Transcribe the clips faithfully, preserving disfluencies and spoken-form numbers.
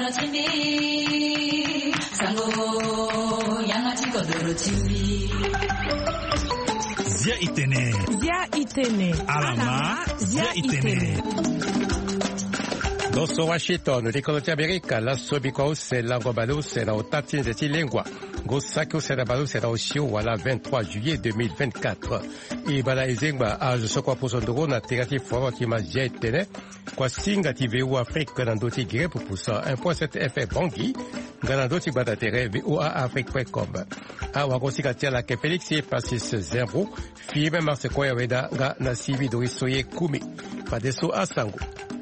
Zia Itene. Zia Itene. Alama. Zia Itene. Dosso Washington, l'Économie américaine, la Sobiko, c'est la Robalo, c'est la Otatin, c'est la Lingua. Gosako, c'est la Balo, c'est la Oshio, voilà, vingt-trois juillet deux mille vingt-quatre. Et bala ezengba, à je sais quoi pour son drone, na terati foro qui m'a Zia Itene. Kwa singa ti V O Afrique, nanandoti gire pour poussa, un point sept F M Bangui, nanandoti badatere, V O A Afrique point com. A wakosika tia la ke Félix, c'est passé ce zéro, fibre marse koya weda, ga na sivi dorisoye kumi. Padeso asango.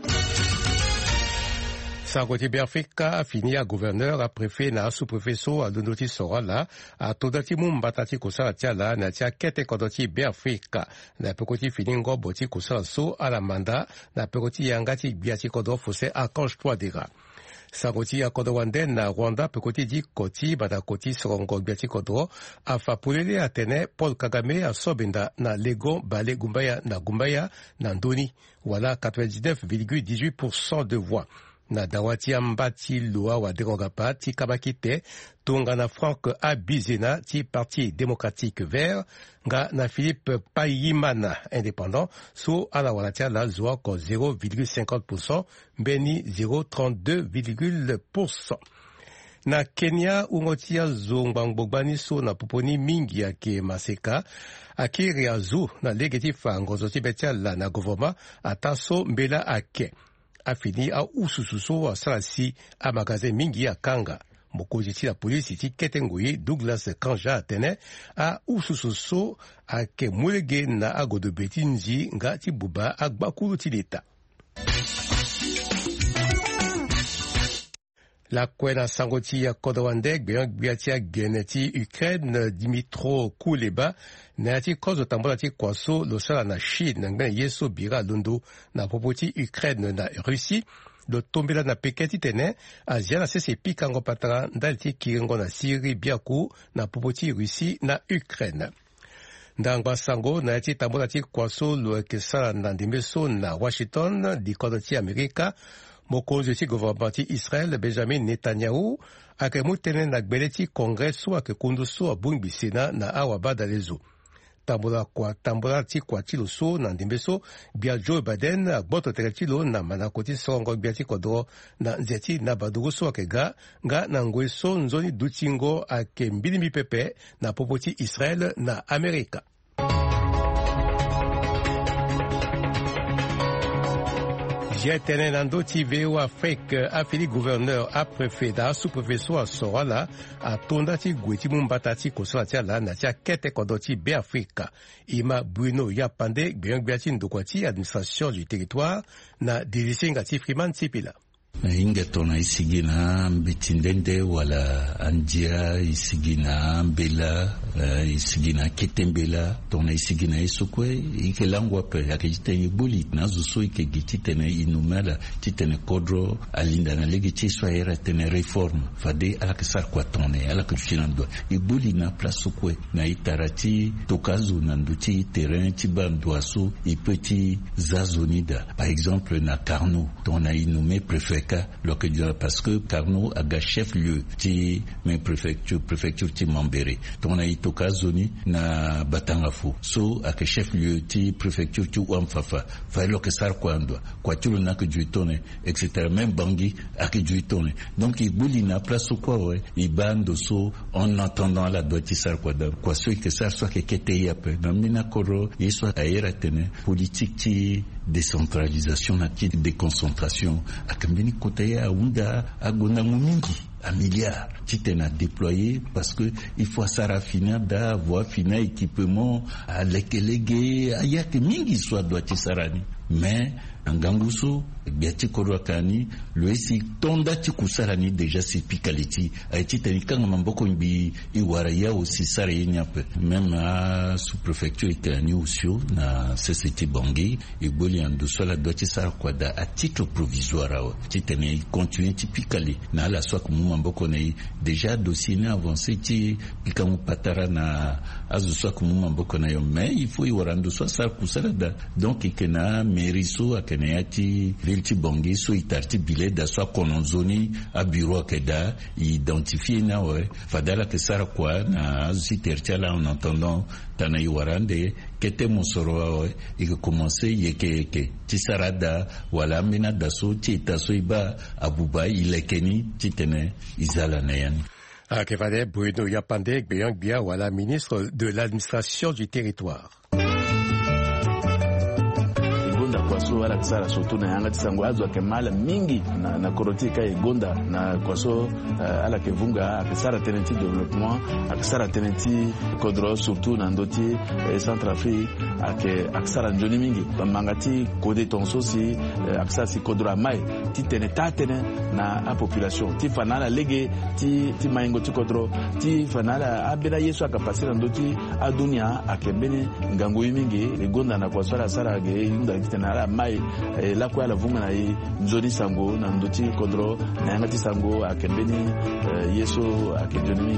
Sangoti Biafrika a fini à gouverneur, à préfet, na sous-préfet so, à Dondoti Sorala, à Todati Mumbatati Kusara Tiala, na tia Kete Kodoti Biafrika, na Pekoti Finingo Boti Kusara so, à la manda, na Pekoti Yangati Biati Kodo Fose, à Kange-toi Dira. Sangoti à Kodowande, na Rwanda, Pekoti di Koti, Bada Koti Sorongo Biati Kodo, à Fapulele Atene, Paul Kagame, à Sobinda, na Lego, Bale Gumbaya, na Gumbaya, na Ndoni. Voilà quatre-vingt-dix-neuf virgule dix-huit pour cent de voix. Na dawati ambati loi wa derogapa ti kabakite tonga na Franck Abizena ti parti démocratique vert nga na Philippe Payimana indépendant so ala walatia la zoa ko zéro virgule cinquante pour cent beni zéro virgule trente-deux pour cent. Na Kenya ungotia zongbangbani so na poponi mingi ya ke maseka akiri azu na legitif ngozoti betia la na gouvernement ataso mbela ake a fini a usususo a salasi a magasin mingi a Kanga. Mokoji ti la polisi ti Ketengoye Douglas Kanja atene a usususo a ke mulege na agodo betinzi nga ti buba a gbakulu ti leta. La kwena sangoti ya Kodowande gbiatia geneti Ukraine Dimitro Kuleba na ti kozo tambola ti kwaso lo sala na Chine ngben yeso bira londo na popoti Ukraine na Russie do tombela na peketi tene azia na sese pikango patara ndali ti kiringo na Syrie biaku na popoti Russie na Ukraine. Ndangba sango na ti tambola ti kwaso lo kesala na ndimbeso na Washington di kodo ti Amerika. Mokonzi ti gouvernement ti Israël Benjamin Netanyahu ake mutene na gbele ti Congrès so ake kundu so abungbi Sena na awa bada lezo. Tambola kwa tambola ti kwa ti lo so na ndimbe so bia Joe Biden agboto tere ti lo na manako ti songo bia ti kodro na nzeti na badugu so ake ga nga na ngwe so nzoni dutingo ake mbili mipepe na popo ti Israël na Amerika. J'ai tenu dans d'autres V O Afrique a fini gouverneur a préfet da sous-préfet so a Sorala a tondati gweti mumbatati kosolati ala na tia kete kodoti be Afrika. Ima Bruno Yapande gbiangbati ndokwati administration du territoire na dirisinga ti Freeman Tipila. Inga tona isigina mbitindende wala anjia isigina mbela uh, isigina ketembela tona isigina isukwe ike langwa pe akijite ibuli na zuso ike gititene inumela titene kodro alinda na legi chiswa era tene reform fade ala kisar kwa tone ala kufinando ibuli na plasukwe na itarati tokazu na nduti terrain tibandwasu ipeti zazonida par exemple na Carnot tona inume préfet parce que Carnot a chef-lieu ti mais préfecture préfecture ti Mambere tona itoka zoni na Batangafu so a chef-lieu ti préfecture ti Wamfafa fa lo que sar kwandwa kwa tulo na que juitone etc même Bangui a que juitone donc il bouli na place quoi ouais il bando so en attendant la doiti sar kwa quoi ce que ça soit que kete yape na mina koro il soit aera tene politique ti décentralisation na ti déconcentration akambini côté à unda agona mingi à milliards titena déployé parce que il faut ça raffiner d'avoir fina équipement à lekelege ayake mingi soit doit tisarani mais anganguso biati korwakani loisi tonda tikusarani déjà c'est pikaliti aiti tenikanga mamboko mbi iwara ya aussi sare yenyape même à sous préfecture ikani usio na C C T Bangui iboli andoso la doit tisara kwada à titre provisoire titene continuer tipikali na la soit comme mamboko na déjà dossier na avancé ti pikamu patara na azu kumu mamboko na yo, mais il faut y warando soit ça kusala da donc ikena meriso akena yati vilti bongi so itarti bile da soit kononzoni a bureau keda identifier na we fadala ke sara kwa na azu tertiala en entendant tana y warande kete mosoro we ike commencer yeke ke tisarada wala mina da so ti taso iba abuba ilekeni titene izala nayani. Akevade Bruno Yapande Gbeyang Bia wala ministre de l'administration du territoire. Kwaso wala kisara sotu na yanga tisango azo akemala mingi na, na korotika igonda na kwaso uh, ala kevunga akisara tenenti development akisara tenenti kodro surtout na ndoti eh, Centrafrique ake akisara njoni mingi mangati kode tonso si eh, akisara si kodro mai ti tene tatene na a population ti fanala lege ti ti maingo ti kodro ti fanala abela yesu akapasira ndoti adunia akembene ngango mingi igonda na kwaso ala sara ge inda kitena ala mai eh, la kwa la vuma na i nzoni sango na ndoti kodro na yangati sango akembeni eh, yeso akenjoni.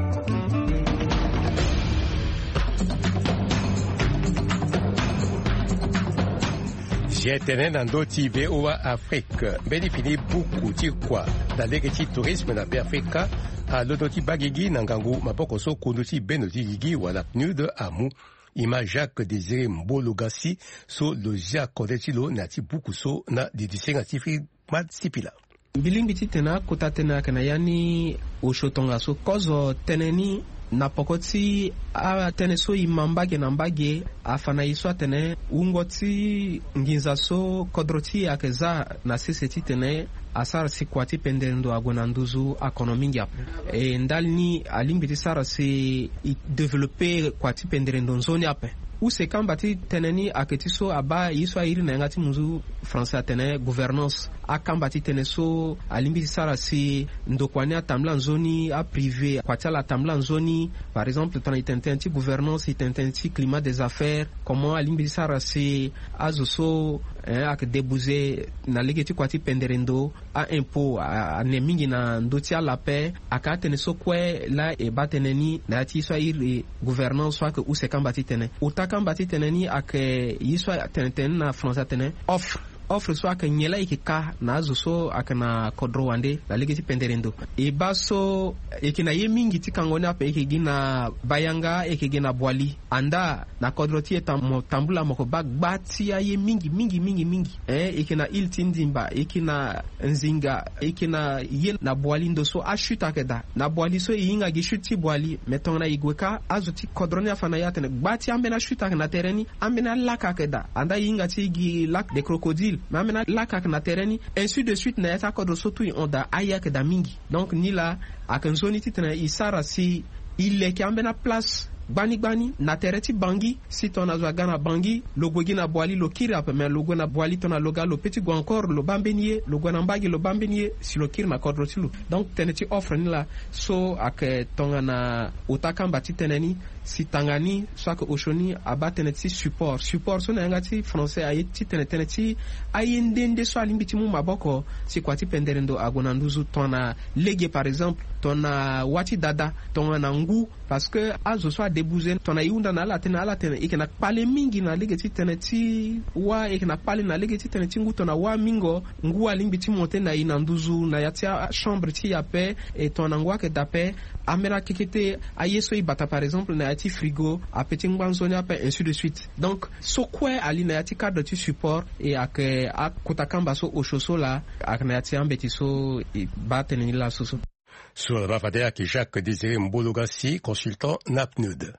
J'étais dans d'autres V O A Afrique. Bénéfini beaucoup de quoi dans les tourisme dans l'Afrique à l'odoti bagigi nangangu mapokoso konoti benoti gigi wala P N U D amu. Ima Jacques Désiré Mbologassi so lojia kodetilo nati bukuso na didisenga tifi matsipila. Bilingi tena kota tena kana yani oshotonga so kozo teneni na pokoti a tene so imambage na mbage afana iswa tene ungoti nginza so kodroti akeza na siseti tene asara si kwati pendendo agona nduzu ekonomingi apo e ndali ni alimbiti sara si développer kwati pendendo nzoni apo use kambati teneni aketiso aba yiso iri na ngati muzu français tene gouvernance akambati tene so alimbiti sara si ndokwani atamla nzoni a privé kwati la tamla nzoni par exemple tana itententi gouvernance itententi climat des affaires comment alimbiti sara si azoso eh, ak débouser na legeti kwati penderendo a impôt a, a nemingi na ndoti a la paix akatene so kwe la e bateneni na ti so iri gouvernance soit que ou se kambati tene utakambati teneni ak yiswa tenen na français tene offre offre so aka nyela ikika na azuso aka na kodro wande la legeti penderendo e baso ekina yemingi tikangoni apa ekigina bayanga ekigina bwali anda na kodro tieta mo tambula moko bagbati ya yemingi mingi mingi mingi eh ekina iltindimba ekina nzinga ekina ye na bwali ndo so ashuta keda na bwali so yinga gishuti bwali metona igweka azuti kodro ne afana yatene gbati ambe na shuta na tereni ambe na laka keda anda yinga tigi lac de crocodile mamena lakak na tereni ainsi de suite na yata kodro sotu onda ayak da mingi donc ni la akanzoni titana isara si ile ki ambena place bani bani na tereti bangi si tona zo gana bangi logo gina boali lo kiri ape mais logo na boali tona loga lo petit go encore lo bambenier logo na mbagi lo bambenier si lo kiri na kodro tilu donc teneti offre ni la so ak tonga na utaka mbati teneni si tangani soit que oshoni abateneti support support so na ngati français ayeti teneti ayendende so alimbiti mu maboko si kwati penderendo agona nduzu tona lege par exemple tona wati dada tona na ngu parce que azo soit débouzer tona yunda na la tena la tena ikena pale mingi na legeti teneti wa ikena pale na legeti teneti ngu tona wa mingo ngu alimbiti monte na ina nduzu na yatia chambre ti ya paix et tona ngwa ke dape amera kekete ayeso ibata par exemple na yati frigo a petit ngbanzoni ape ainsi de suite donc so kwe ali na yati cadre tu support et ak akutakamba so oshoso la ak na yati ambeti so bateni la soso. Sur le Bafadea qui Jacques Désiré Mbologassi, consultant N A P N U D.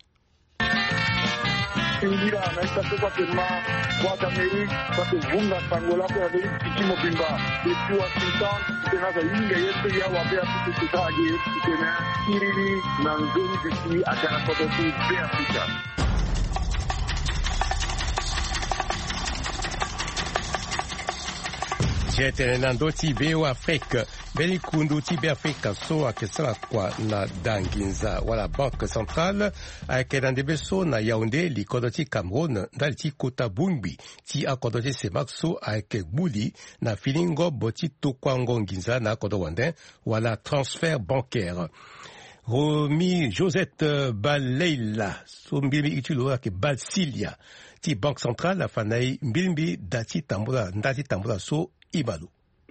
Indira na esta kwa tema kwa Amerika kwa vunga sangola kwa Amerika kitimo bimba depuis Washington tena za inga yetu ya wabea tukutaje tena irili na nzuri bisi akana kwa tu bea fika. J'étais dans d'autres V O A Afrique. Beli kundu ti be Afrika so akesala kwa na danginza wala banque centrale akena ndebe so na Yaoundé likodo ti Cameroun ndali ti kota bungbi ti akodo ti semak so ake gbuli na filingo boti tokwango nginza na akodo wanden wala transfert bancaire. Romi Josette Baleila so mbili itulo ake Balsilia ti banque centrale afanai mbilimbi dati tambula ndati tambula so ibalu.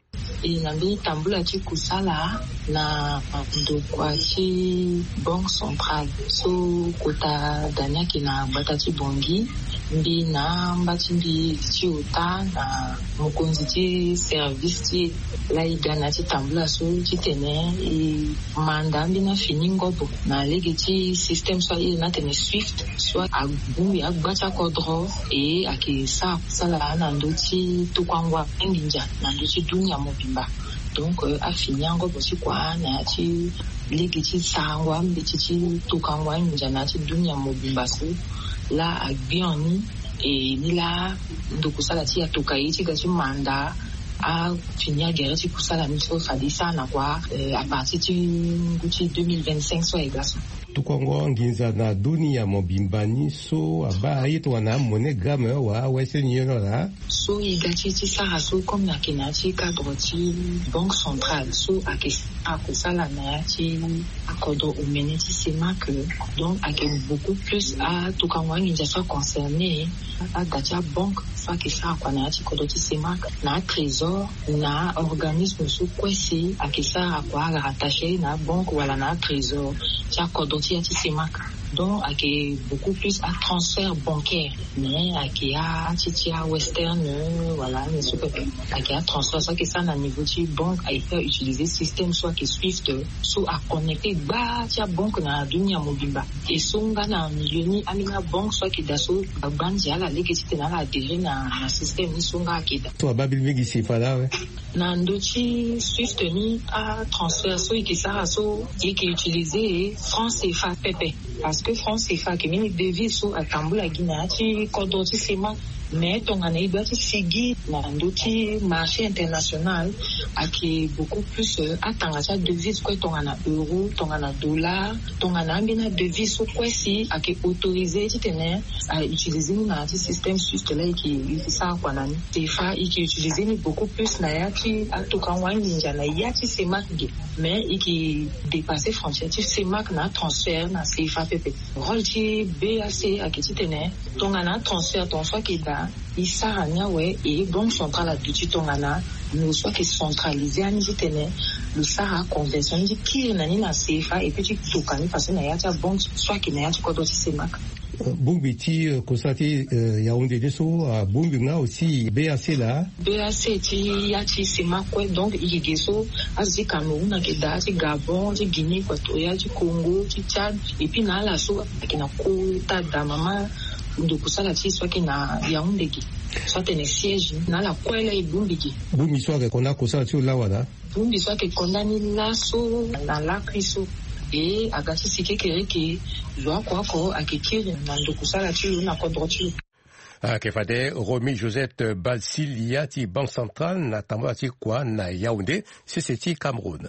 Inambi tambula ti kusala na ndokwa ti banque centrale so kota daniaki na bata ti bongi mbi na mbati mbi ti ota na mokonzi ti service ti laiga na ti tambula so ti tene e manda mbi na fini ngobo na lege ti système so e na tene swift so agumbi agba ti akodro e ayeke sara kusala na ndö ti tokangwa nginja na ndö ti dunia mobimba. Donc a fini ngobo ti kua na ti lege ti sangwa mbi ti ti tokangwa nginja na ti dunia mobimba so la agbi oni e ni la ndo kusala ti atoka ye ti ga ti manda a fini agere ti kusala mi so fadi sana kwa eh, a partir ti ngu ti deux mille vingt-cinq so e ga so tukwango nginza na dunia mobimba ni so aba ayeto wana monogramme wa Western Union la so i ga ti ti sara so comme na kena ti cadre ti banque centrale so ake a kusala na ti akodo omene ti semak donc ake beaucoup plus a tukwango nginza so concerné a ga ti a banque so ake sara kwa na ti kodo ti semak na trésor na organisme so kwesi ake sara kwa rattaché na banque wala na trésor ti akodo ti ti semak donc ake beaucoup plus à transfert bancaire mais ake a ti ti a western voilà mais so ake a transfert so ake ça na niveau ti banque a fait utiliser système so ake swift so a connecté ba ti a banque na dunia mobimba e so nga na milioni amina banque so ake da so bandi ala lege ti tene ala adhéré na na système ni so nga ake da to ababil megi si fala we na ndö ti swift ni a transfert so eke sara so eke utiliser franc C F A pepe parce que franc C F A ke mini devise so atambula gina ti kodo ti semak mais tongana e doit sigi na ndö ti marché international ake beaucoup plus atanga ti devise kue tongana euro tongana dollar tongana ambi na devise so kue si ake autorisé ti tene a utiliser ni na ti système swift la yeke yeke sara kua na ni C F A yeke utiliser ni beaucoup plus na ya ti atokangwa nginja na ya ti semak ge mais yeke dépasser frontière ti semak na transfert na C F A pepe rôle ti B A C ake ti tene tongana transfert ton so ake da i sara ni awe e banque centrale a duti tongana no so ake centralisé ani ti tene lo sara conversion ni ti kiri na ni na C F A e puis ti toka ni parce na ya ti banque so ake na ya ti kodo ti semak bungbi ti kosa ti Yaoundé de so bungbi nga aussi B A C la B A C ti ya ti semak kue donc i yeke so azo ti Cameroun ayeke da ti Gabon ti Guinée équatoriale ti Congo ti Tchad et puis na ala so ayeke na kota da mama ndo kusala ti so ayeke na Yaoundé ge so atene siège na ala kue la e bungbi ge bungbi so ayeke kona kosala ti olawa la bungbi so ayeke konda ni la so na lakri so e aga ti sike kere ke zo akuako ayeke kiri na ndo kusala ti lo na kodro ti lo ayeke fade Romi Josette Balsilia ti banque centrale na tambula ti kua na Yaoundé sese ti Cameroun.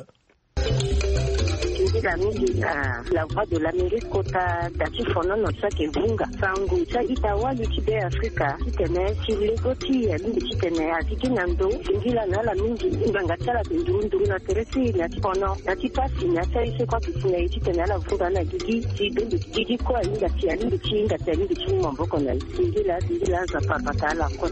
La mingi na la voix de l'Amérique kota dati fonono sake vunga sangu cha itawa yutibe Afrika tene chilekoti ya mingi tene atiki nando ngila na la mingi nganga chala ndundu na teresi na fono na tipasi na sai kwa kisina yiti tene la vunga na gigi gigi gigi kwa inga ti ali chinga tele ndi chini mboko na ngila ngila za papa la kwa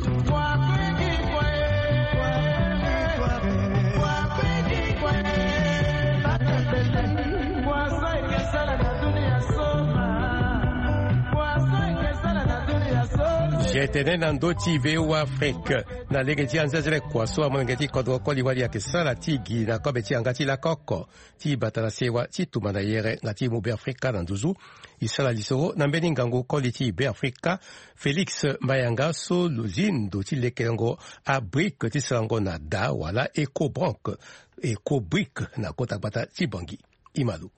jetene na ndö ti V O Afrique na lege ti anzezele kua so amolenge ti kodro koli wali yeke sara ti gi na kobe ti anga ti lakoko ti bata na sewa ti tuma na yere nga ti mu be Afrika na nduzu e sara lisoro na mbeni ngangu koli ti be Afrika Félix Mayanga so lo zi ndo ti leke yango abrique ti sara yango na da wala Ecobank Ecobrique na kota gbata ti bangi i malu.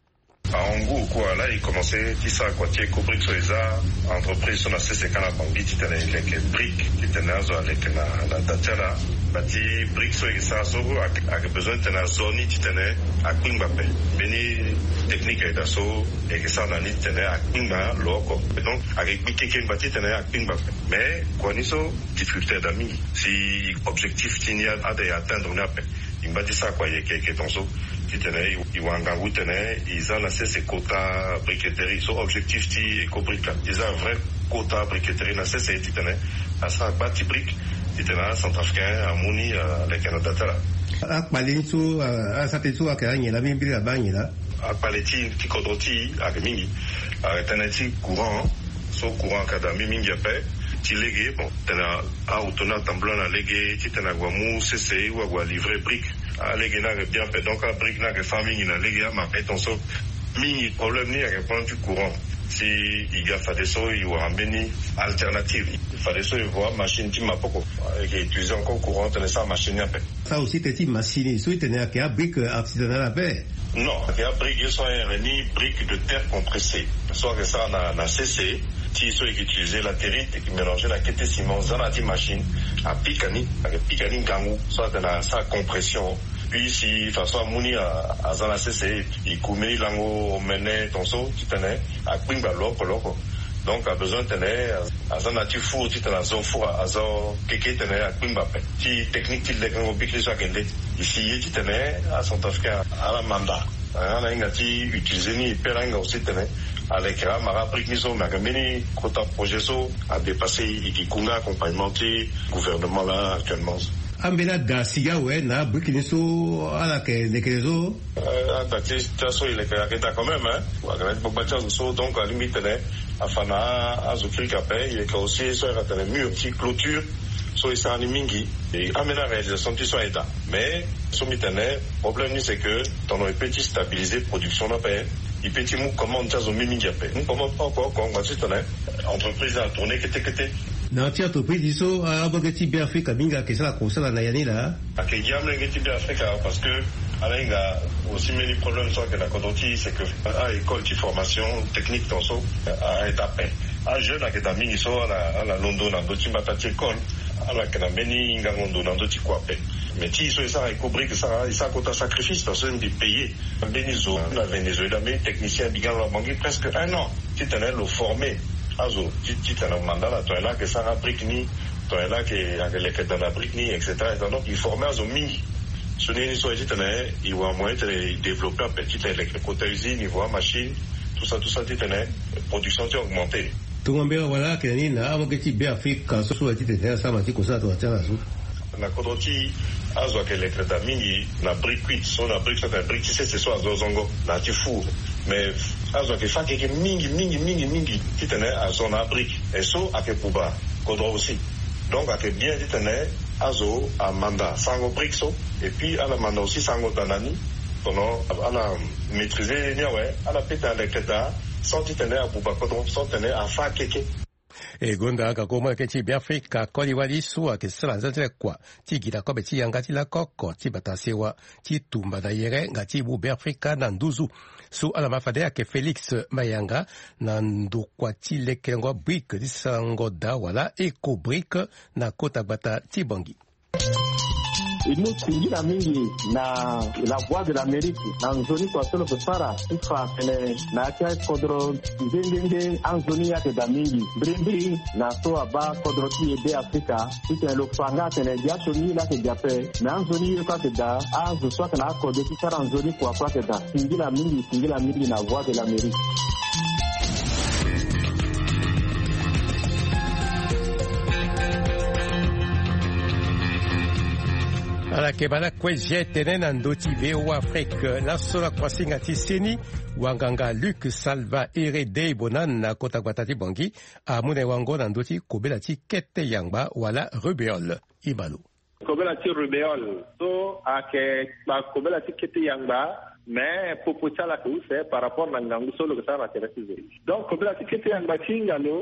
En gros, quoi, là, il commençait, tu sais, quoi, tu es cobrique sur les arts, entreprise, sur la C C K, la banque, tu t'en es avec briques, tu t'en es avec la data là, bâti briques sur les arts, avec besoin de t'en zone, tu t'en es à Kingbape. Béni, technique et d'assaut, et que ça, on a dit, t'en es à Kingba, loco. Donc, avec quelqu'un bâti, t'en es à Kingbape. Mais, quoi, nous sommes, difficulté d'amis. Si, objectif, tu n'y as à atteindre, on a pas. Il m'a dit ça, quoi, il y a quelqu'un dans son. Titene, Iwangangu tene, ils ont lancé ces quotas briqueterie, son objectif ti éco-brique. Ils ont un vrai quota briqueterie, lancé ces titene, à ça bâti brique, titene, centrafricain, à Mouni, avec Canada là. À Palinsu, à Sapesu, à Kanye, la même à Bagni là. À Paleti, Tikodoti, à Mingi, à Tanati courant, son courant Kadami Mingi a paix. Ti légué, bon, tena, à Outona, Tamblon, à légué, titena, Guamou, C C, ou à livrer brique. A légué n'a bien fait, donc à brique n'a que famille, n'a légué à ma paix, ton saut. Mini problème ni à répondre du courant. Si il y a fait des sauts, il y aura une béni alternative. Il faut des sauts, il voit machine qui m'a beaucoup. Et qui utilise encore courant, tenez ça, machine à paix. Ça aussi, t'es une machine, soit tenez à qu'à brique artisanale à paix. Non, qu'à brique, soit un brique de terre compressée. Soit que ça, on a cessé. Si ceux qui utilisaient la terrine et qui mélangeaient la quête ciment dans la machine à picani, avec picani gangou, soit dans sa compression. Puis si façon mouni à à dans la C C, il coumé lango mené ton saut, tu tenais à quimba loco loco. Donc a besoin tenait à dans la four, tu tenais à zone four à zone kéké tenait à quimba pe. Si technique qui les gango piqué soit gende. Ici tu tenais à Centrafricain à la manda. On a ingati utilisé ni peranga aussi tenait. Avec la Maraprik Niso, Magamini, Kota Projeso, a dépassé Ikikunga, accompagnement du gouvernement là actuellement. Ambela Garcia, ouais, na Burkiniso, à la Kezo. Euh, Tati, Tasso, il est quand même, hein. Donc, à la limite, à Fana, à Zokri Kapé, il est aussi sur la mur qui clôture, sur les Sanimingi, et amène la réalisation du son état. Mais, son le problème, c'est que, dans les petits stabilisés, production n'a pas. Il peut dire comment on tient au mimi diapé. Nous comment pas encore quand on va se tenir. Entreprise à tourner que t'es que t'es. Non, tiens, entreprise iso à Bogati bien Afrique, Binga, que ça la concerne la Nayani là. À que Yam l'engagé bien Afrique parce que Alain a aussi mis les problèmes sur que la Kodoti, c'est que à école de formation technique dans son à étape. À jeune à que t'as mis iso à la à la London dans d'autres batati école. À la que t'as mis Ingangondo dans d'autres quoi. Mais si ils ça ils couvrent que ça ça coûte un sacrifice parce que de payer en Venezuela la Venezuela mais technicien bigan la banque presque un an tu t'en es le formé azo tu t'en as mandat là toi là que ça a brique ni toi là que avec les dans la brique ni etc donc il formé azo mini ce n'est ni soit tu t'en es il voit moyen de développer un petit électrique côté usine il voit machine tout ça tout ça tu t'en es production tu augmenter tout le monde voilà que ni na avant que tu bien fait quand ça soit tu t'en ça m'a dit que ça doit être na Kodoti azo que les crédits mingi na brique huit son na brique ça brique c'est c'est soit zongo na tu fou mais azo que fa que mingi mingi mingi mingi qui tenait à son brique et so à que pouba Kodro aussi donc à que bien dit tenait azo à mandat sango brique so et puis à la mandat aussi sango danani pendant à la maîtriser ni ouais à la péta les crédits sans tenir à pouba Kodro sans tenir à fa keke e gonda ka koma ke ti bia Afrika ko di wali suwa ke sala zantre kwa ti gida ko be ti yanga ti la koko ti batasewa ti tumba da yere nga ti bu bia Afrika na nduzu su ala mafade ke Felix Mayanga na ndokwa ti lekengo brick di sango da wala eco brick na kota bata ti bangi. Inusingira mingi na la voix de l'Amérique anzoni kwa solo kupara ifa pele na kia kodro ndenge anzoni yake da mingi brindi na so aba kodro ti ebe Afrika ite lo fanga tene dia soni la ke diape na anzoni kwa ke da azu so kana kodro ti sara anzoni kwa kwa ke da singira mingi singira mingi na voix de l'Amérique. ala ke bala kweje tenen andoti veo Afrique na sola kwasinga tiseni wanganga Luc Salva Erede bonan na kota kwatati bangi amune wango nandoti kobela ti kete yangba wala rubeol ibalu kobela ti rubeol so ake ba kobela ti kete yangba mais popo chala ko fait par rapport na ngangu solo que ça va intéresser donc kobela ti kete yangba ti ngalo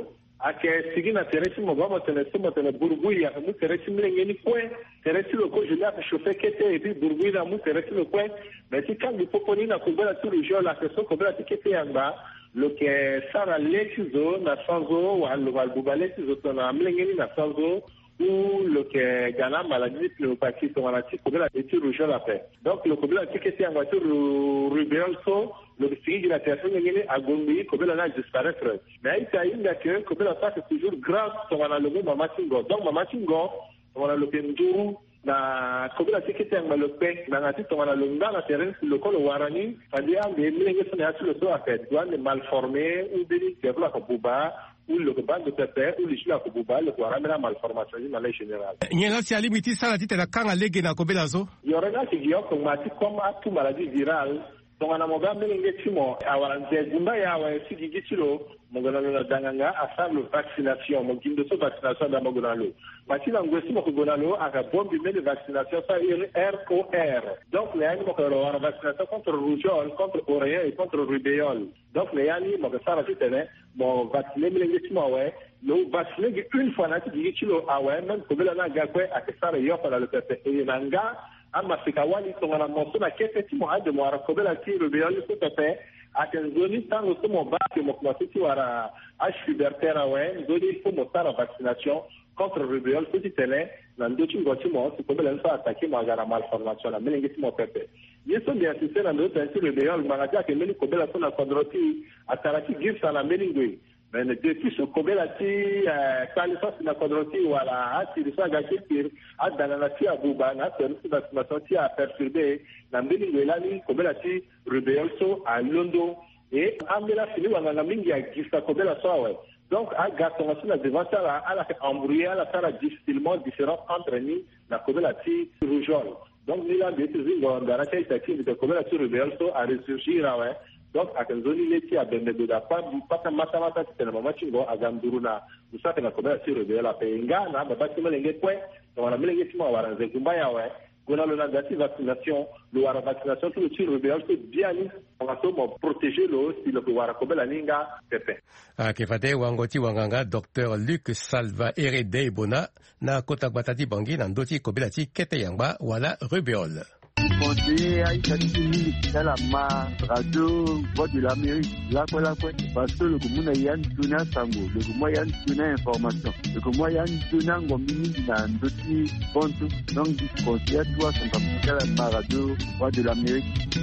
ake sigina teresi mo gomo tene sumo tene burgui ya mu teresi mlenge ni kwe teresi lo ko je la chauffer kete et puis burgui na mu teresi lo kwe mais si quand il poponi na kubela tout le jour la question kubela tikete yanga lo ke sara lexizo na sanzo wa lo balbuba lexizo na mlenge ni na sanzo ou le que Ghana maladie pneumopathie sont en article comme la étude rouge la paix. Donc le problème c'est que c'est en voiture rubéole so le fille de la personne est à Gombe comme la disparaître. Mais il y a une que comme la face c'est toujours grave sur la logo Mama Tingo. Donc Mama Tingo on a le penduru na comme la sécurité en le paix na ngati on a le nda na terrain le col warani c'est-à-dire des mlingue sont sur le so à fait doit mal formé ou des développement buba ou le bande de pépé ou le chila kububa le kwa ramena malformation dans les général. Nyanga si alimiti sana tite na kanga lege na kobela zo. Yorena ki gyo ko mati comme à tout maladie virale donc on a moga melinge timo awarante gumba ya wa sigi gitilo mogona na danganga asable vaccination mo gindo so vaccination da mogona lo mati na ngwesi mo kogona lo aka bombi mele vaccination ça R O R donc les ani mo ko ro vaccination contre rougeole contre oreille et contre rubéole donc les ani mo ko sara tene mo vacciner melinge timo wa lo vacciner une fois na ti gitilo awa même ko bela na gakwe akesara yo para le pepe et nanga ama fikawani tongana moso na kete timo ade mo arakobela ti rubéole so pepe atenzoni tango somo ba ke mo kwasiti wara ashfibertera we zoni ko mo tara vaccination contre rubéole so titele na ndochi ngoti mo so ko belen sa attaquer mo agara malformation na melingi timo pepe yeso de assisté na ndo tanti rubéole magaja ke meli ko bela so na kodroti ataraki gifta na melingwe mais depuis ce kobela ti qualification na kodroti wala ati risa gakir adana na ti abuba na service vaccination ti a perturbé na melingwe lani kobela ti rubéole so à Londo et amela fini wanga mingi ya gifta kobela so ouais donc à gatonga sur la devant ça à la embrouiller à la faire difficilement différent entre ni la kobela ti rougeole donc ni la de zingo ngara ta ti de kobela ti rubéole so à ressurgir ouais donc akanzoni leti abembe da pa pata mata mata tena mama chingo aganduruna usaka na kobela ti rubéole la penga na baba ti melenge kwe to na melenge ti mo waranze kumbaya ouais kuna lo na dati vaccination le wara vaccination tout le ti rubéole so bien on va so protéger le si le wara kobela ninga pepe a ke fate wango ti wanganga docteur Luc Salva Erede Bona na kota batati bangi na ndoti kobela ti kete yangba wala rubéole. Pensez à Italie, à la ma radio, voix de l'Amérique, là quoi là quoi, parce que le commun y a une tuna sango, le commun y a une tuna information, le commun y a une tuna ngomini na ndoti ponto, donc conseil à toi, son papier à la ma radio, voix de l'Amérique.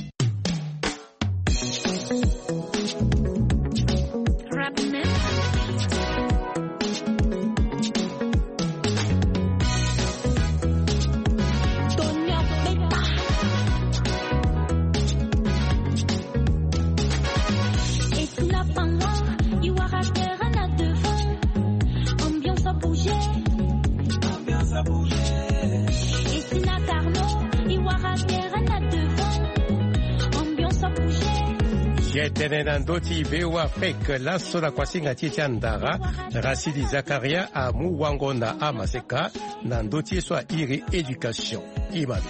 Tene na ndoti bewa fek laso na kwasinga tieti andara Rasidi Zakaria a muwango na amaseka na ndoti so iri education imani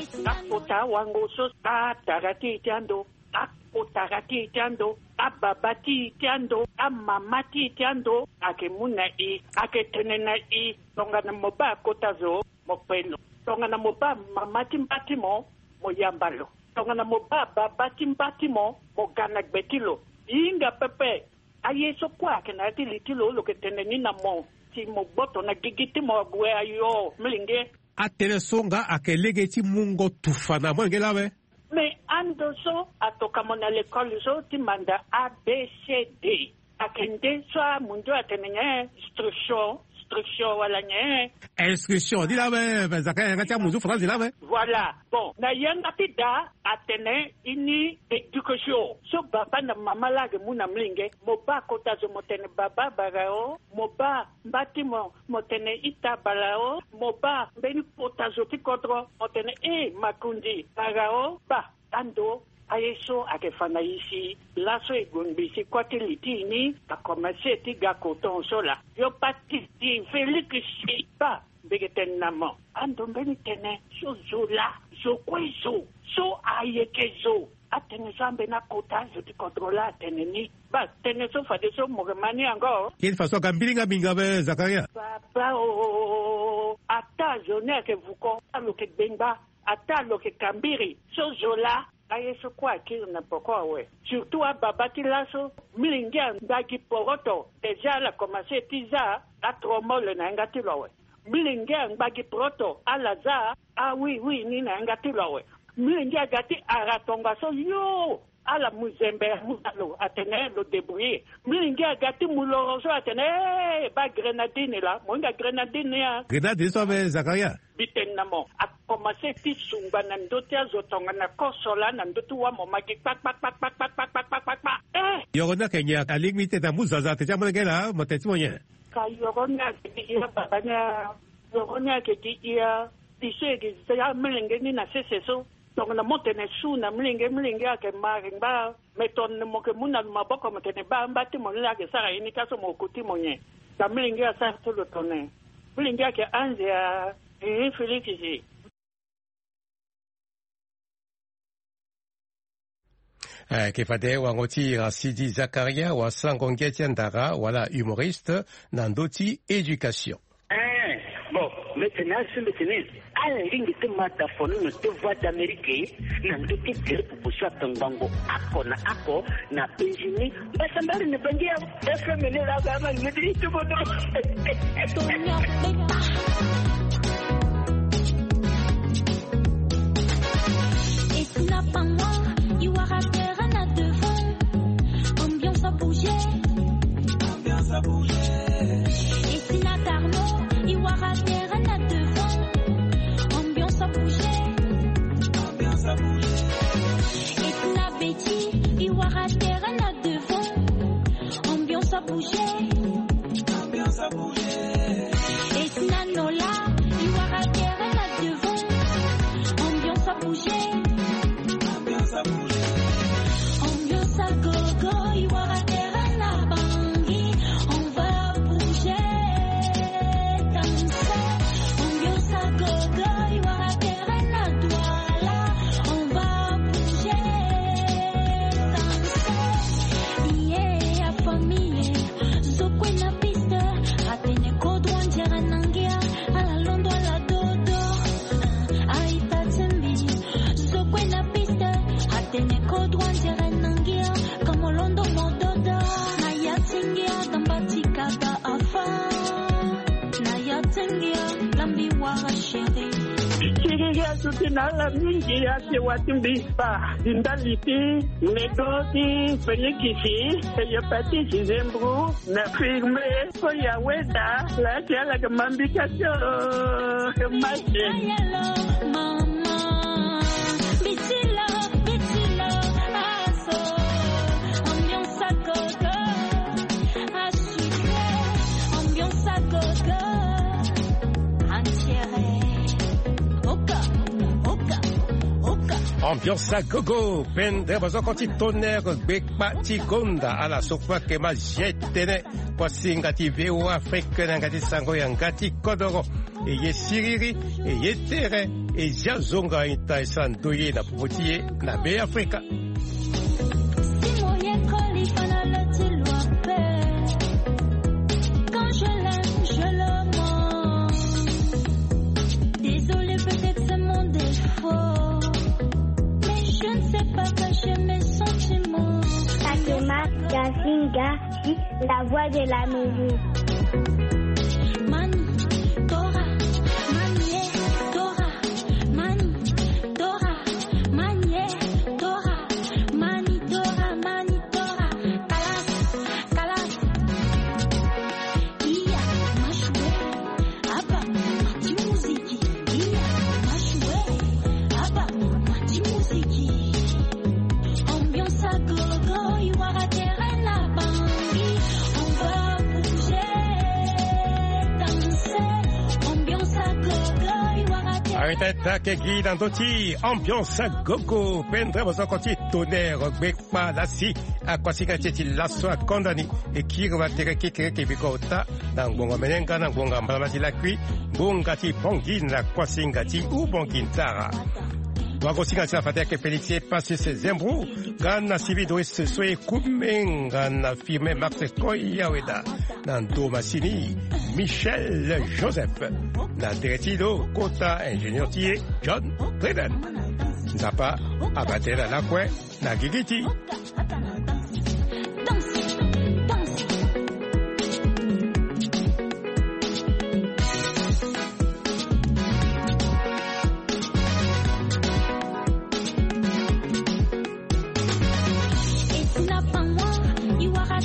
akota wango so ta tarati tiando akota rati tiando ababati tiando amamati tiando akemuna i aketenena i tonga na moba kotazo mopeno tonga na moba mamati mpatimo moyambalo tonga na moba babati mpatimo mogana gbetilo inga pepe ayeso kwa kana ti litilo lo keteneni na mo ti mogboto na gigiti mo gwe ayo mlinge atele songa akelege ti mungo tufana mo ngelawe me ando so atoka mona l'école so ti manda A B C D akende so munjo atenenya instruction instruction wala nye inscription di la we zakaya ngatia munzo France la we voilà bon na yanga pida atene ini education so baba na mama la ge muna mlinge moba kota zo motene baba bagao moba mbatimo motene ita balao moba beni kota zo tikodro motene e makundi bagao ba ando ayeso akefana ici laso egonbisi kwati litini akomase ti gakoton sola yo pati ti felix sipa begetenamo ando mbeni tene so zola so kwezo so ayekezo atene zambe na kota zo ti controla atene ni ba tene so fa de so mo mani ango quelle façon kambiringa binga be Zakaria papa o ata jone ke vuko alo ke benga ata lo ke kambiri so zola aye so kwa kiri na poko we surtout a babati laso milingia ndaki poroto déjà la commencé tiza a tromole na ngati lowe milingia ndaki proto alaza ah oui oui ni na ngati lowe milingia gati aratonga so yo ala muzembe muzalo atene lo débrouiller milingia gati muloroso atene ba grenadine la monga grenadine ya grenadine so be Zakaria bitenamo a commencé ti sumba na ndote azotonga na kosola na ndote wa momaki pak pak pak pak pak pak pak pak pak eh yorona kenya a limite da muzaza te jamana gela moteti moyen ka yorona ke ya babanya yorona ke ya tisege ya mlenge ni na seseso tonga na motene su na mlenge mlenge ake marimba meton mo ke muna maboko motene ba mbati mo la ke sara ini kaso mo kuti monye ta mlenge sa to lo tone mlenge ake anze ya eh Félix Kefade wangoti Sidi Zakaria wa Sangonge Tiandara wala humoriste Nandoti éducation. Eh bon maintenant c'est maintenant à lingi te mata fono no te voix d'Amérique Nandoti dire pour ça tango ako na ako na penjini basambari ne bangia F M ne la gama ne dit tout bon. Et n'a pas moi, il y aura terrain à devant. Ambiance à bouger, ambiance à bouger. Et si n'a Carlo, il y aura terrain à devant. Ambiance à bouger, ambiance à bouger. Et si n'a Betty, il y aura terrain à devant. Ambiance à bouger, ambiance à bouger. Et si n'a Nola, il y aura terrain à devant. Ambiance à bouger. Ambiance à gogo, il y aura terrain à Bangui. On va bouger, danser. Ambiance à gogo, il y aura terrain à Douala. On va bouger, danser. Yeah, famille, sokwe na piste. Atene kodwan jera nangia, ala londo ala dodo. Aita tembi, sokwe na piste. Atene kodwan jera nangia, kamo londo mododo. Na ya tingia, dambatika da afa. Na ya tingia, lambi wara sheri. Kiriya sutina la mingi ya se watimbi pa dindaliti negoti felikisi ya pati zembru na firme ko ya weda la tela kamambikacho kemaje Mama, bitila, bitila, aso. Ambiance à gogo, à sucré. Ambiance à gogo, entière. Oka, oka, oka. Ambiance à gogo, pendre bazo konti tonnerre bekpa tigonda ala sokwa kema jetene kwa singati veo Afrique ngati sango ya ngati kodoro eye siriri eye tere e jazonga ita sandoye na popotie na be Afrika. Si moyen colifana le tiloape. Quand je l'aime, je le mens. Désolé, peut-être c'est mon défaut. Mais je ne sais pas cacher mes sentiments. Fatima Gazinga, la voix de la musique. Mani, Dora, Manie, Dora, Mani, Dora, Manie, Dora, Mani, Dora, Mani, Dora, Kalas, Kalas. Iya, machoué, Abba, mati muziki. Iya, machoué, Abba, mati muziki. Ambiance à gogo, il y aura terrain à Bangui. On va bouger, danser. Ambiance à gogo, il y aura terrain. Aiteta kegi Nandoti, ambiance à gogo, pendre bazo konti tonnerre bekpa lasi akwasika teti laso akondani e kirwa tere kikere kibikota na ngonga menenga na ngonga mbalamati la kui bongati bongin la kwasingati u bongin tara. wagosinga sa fata ke Félix passé ses zembru gana sibi do se soe kumen gana firme Max Koya weda nan do masini Michel Joseph na deretido kota ingénieur tie John Clayton Zapa abatera la kwe na gigiti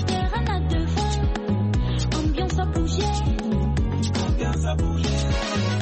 Ambiance à bouger.